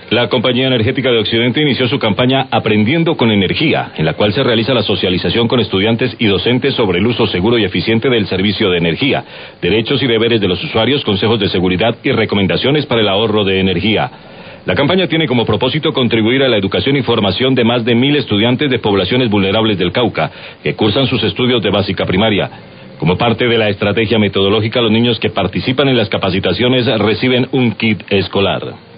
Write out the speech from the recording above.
La Compañía Energética de Occidente inició su campaña Aprendiendo con Energía, en la cual se realiza la socialización con estudiantes y docentes sobre el uso seguro y eficiente del servicio de energía, derechos y deberes de los usuarios, consejos de seguridad y recomendaciones para el ahorro de energía. La campaña tiene como propósito contribuir a la educación y formación de más de 1.000 estudiantes de poblaciones vulnerables del Cauca, que cursan sus estudios de básica primaria. Como parte de la estrategia metodológica, los niños que participan en las capacitaciones reciben un kit escolar.